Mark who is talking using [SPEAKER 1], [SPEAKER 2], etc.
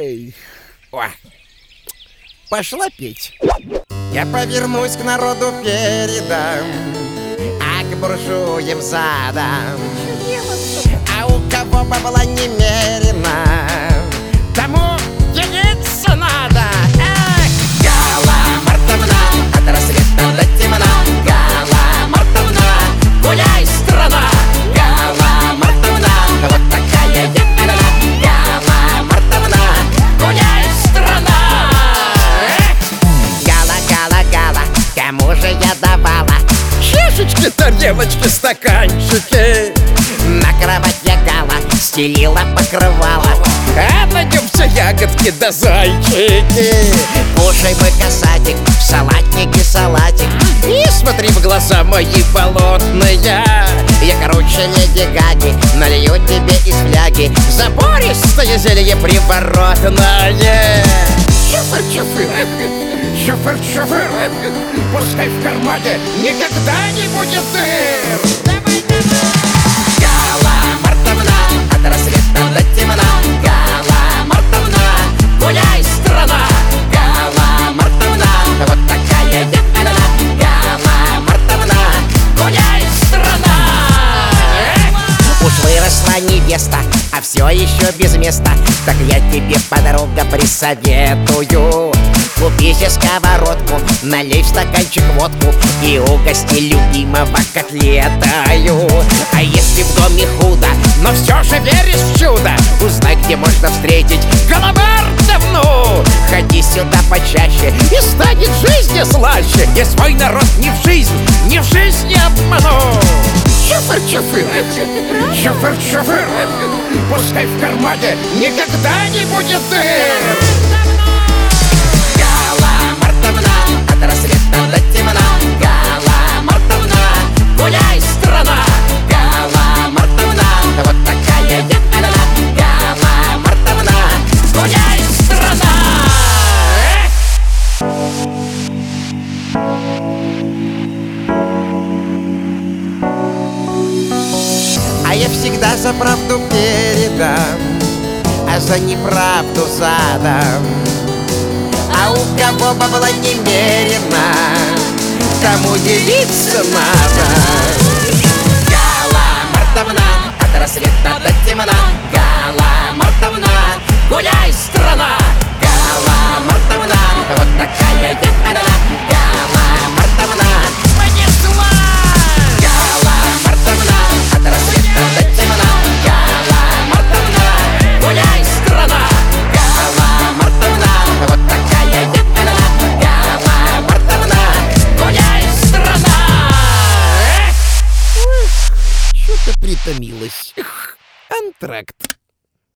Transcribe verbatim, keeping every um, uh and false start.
[SPEAKER 1] Эй! О, пошла петь. Я повернусь к народу передам, а к буржуям задам. А у кого бабла немерено, тому делиться надо. Эх! Гала Мартовна, от рассвета до темна. Гала Мартовна, гуляй, страна. Гала Мартовна, вот такая я она. Гала Мартовна, гуляй, страна. Гала, гала, гала, кому же я давала?
[SPEAKER 2] Чашечки, тарелочки, стаканчики.
[SPEAKER 1] На кровать я гала стелила покрывала.
[SPEAKER 2] А на нем все ягодки да зайчики.
[SPEAKER 1] Кушай мой касатик, в салатнике салатик.
[SPEAKER 2] Не смотри в глаза мои болотные.
[SPEAKER 1] Я короче леди Гаги, налью тебе из фляги
[SPEAKER 2] Забористое зелье приворотное.
[SPEAKER 1] Чуфыр-чуфыр, чуфыр-чуфыр, пускай в кармане никогда не будет дыр. Давай, давай! Гала Мартовна, от рассвета до темна. Гала Мартовна, гуляй, страна. Гала Мартовна, вот такая я она. Гала Мартовна, гуляй, страна. Уж выросла невеста, а все еще без места. Так я тебе, подруга, присоветую: купи себе сковородку, налей в стаканчик водку и угости любимого котлетою. А если в доме худо, но все же веришь в чудо, узнай, где можно встретить Галамартовну. Ходи сюда почаще, и станет жизнь слаще. Я свой народ ни в жизнь, ни в жизнь не обману. Чуфыр-чуфыр, чуфыр-чуфыр, пускай в кармане никогда не будет дыр. Гала Мартовна, от рассвета до темна. Гала Мартовна, гуляй, страна. Гала Мартовна, вот такая я она. Гала Мартовна, гуляй, страна. А я всегда за правду передам, а за неправду задам. А у кого бабла немерено, тому делиться надо. Гала Мартовна, от рассвета до темна. Гала Мартовна, гуляй, страна. Гала Мартовна, вот такая я она. Гала Мартовна, понесла. Гала Мартовна, от рассвета до темна. Гала Мартовна, гуляй, страна. Гала Мартовна, вот такая я она. Гала Мартовна, гуляй, страна. Чё ты притомилась? Антракт.